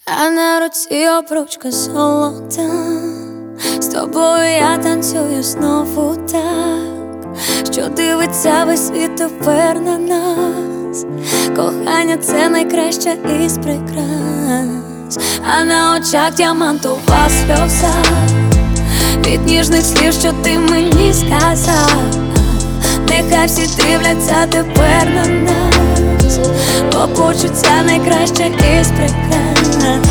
а на руці обручка золота. З тобою я танцюю знову так, що дивиться весь світ тепер на нас. Кохання — це найкраща із прикрас, а на очах діамантова сльоза від ніжних слів, що ти мені сказав. Нехай всі дивляться тепер на нас, бо почуття найкраще із прикрас.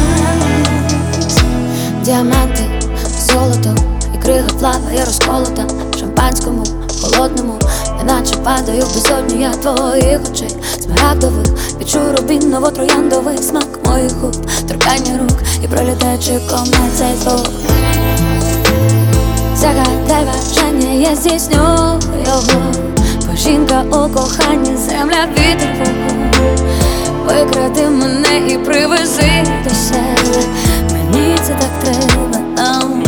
Діаманти, золото і крига плаває розколота в шампанському, холодному, неначе падаю в безодню я твоїх очей смарагдових. Відчую рубіново-трояндовий смак моїх губ, торкання рук і пролітаючи комет цей звук. Загадай бажання, я здійсню його, бо жінка у коханні, земля, вітер, вогонь. Викради мене і привези до себе, мені це так треба нам.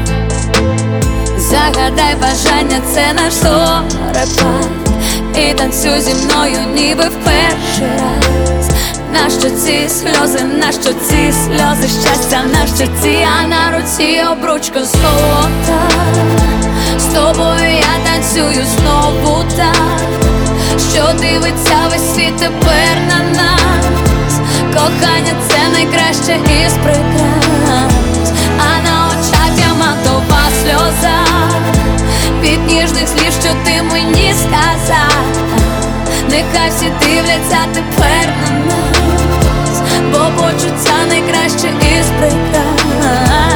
Загадай бажання, це наш зорепад, і танцюй зі мною, ніби в перший раз. Нащо ці сльози, нащо ці сльози щастя, нащо ці, а на руці обручка золота. З тобою я танцюю знову так, що дивиться весь світ тепер на нас. Кохання — це найкраще із прикрас, а на очах діамантова сльоза від ніжних слів, що ти мені сказав. Нехай всі дивляться тепер на нас, бо почуття найкраще із прикрас.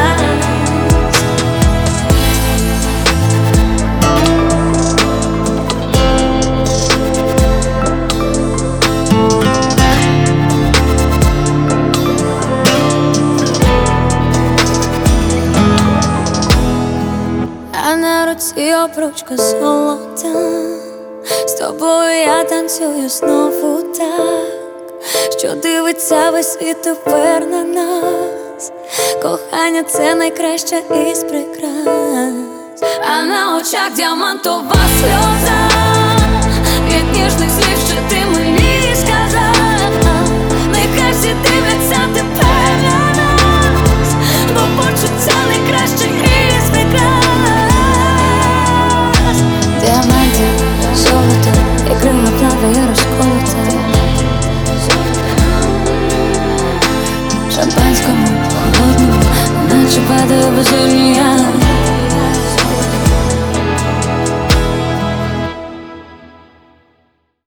А на руці обручка золота. З тобою я танцюю знову так, що дивиться весь світ тепер на нас. Кохання — це найкраще із прикрас, а на очах діамантова сльоза від ніжних слів.